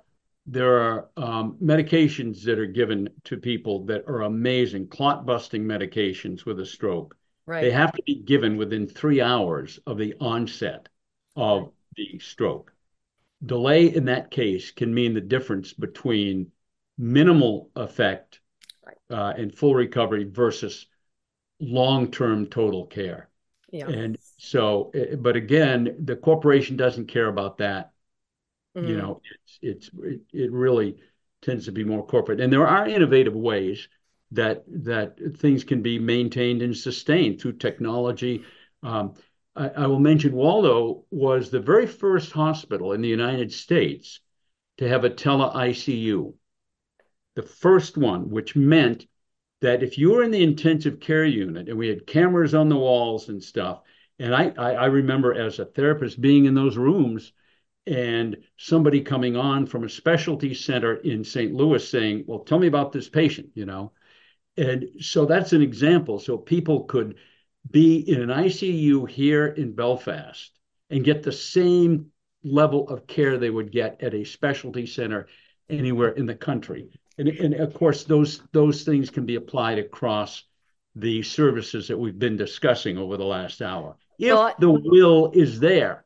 there are um, medications that are given to people that are amazing, clot-busting medications with a stroke. They Right. have to be given within three hours of the onset of the stroke. Delay in that case can mean the difference between minimal effect uh, and full recovery versus long-term total care. Yeah. And so, but again, the corporation doesn't care about that. Mm. You know, it's, it's it, it really tends to be more corporate. And there are innovative ways that that things can be maintained and sustained through technology. Um, I, I will mention Waldo was the very first hospital in the United States to have a tele I C U, the first one, which meant that if you were in the intensive care unit and we had cameras on the walls and stuff, and I, I, I remember as a therapist being in those rooms and somebody coming on from a specialty center in Saint Louis saying, well, tell me about this patient, you know. And so that's an example. So people could be in an I C U here in Belfast and get the same level of care they would get at a specialty center anywhere in the country. And, and of course, those those things can be applied across the services that we've been discussing over the last hour. If Well, the will is there.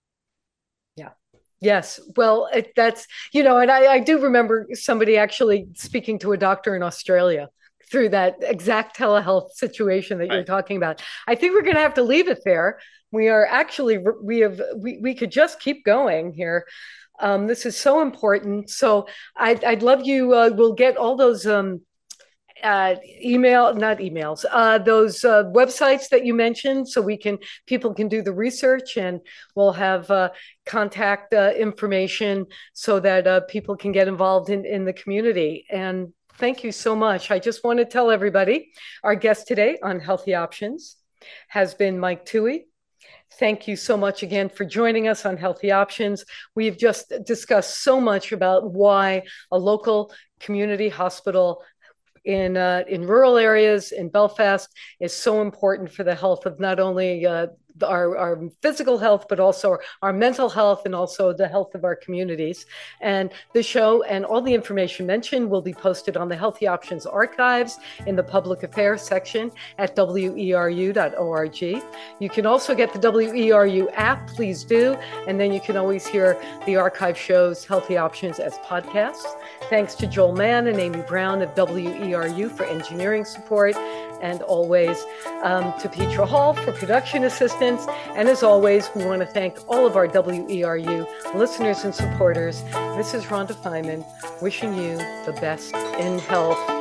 yeah. Yes. Well, it, that's, you know, and I, I do remember somebody actually speaking to a doctor in Australia through that exact telehealth situation that you're Right. talking about. I think we're going to have to leave it there. We are actually, we have, we, we could just keep going here. Um, this is so important. So I'd, I'd love you, uh, we'll get all those um, uh, email, not emails, uh, those uh, websites that you mentioned, so we can, people can do the research, and we'll have uh, contact uh, information so that uh, people can get involved in, in the community. And thank you so much. I just want to tell everybody, our guest today on Healthy Options has been Mike Toohey. Thank you so much again for joining us on Healthy Options. We've just discussed so much about why a local community hospital in uh, in rural areas in Belfast is so important for the health of not only uh, our, our physical health, but also our, our mental health, and also the health of our communities. And the show and all the information mentioned will be posted on the Healthy Options archives in the public affairs section at W E R U dot org. You can also get the W E R U app, please do. And then you can always hear the archive shows, Healthy Options, as podcasts. Thanks to Joel Mann and Amy Brown of W E R U for engineering support, and always um, to Petra Hall for production assistance. And as always, we want to thank all of our W E R U listeners and supporters. This is Rhonda Feiman, wishing you the best in health.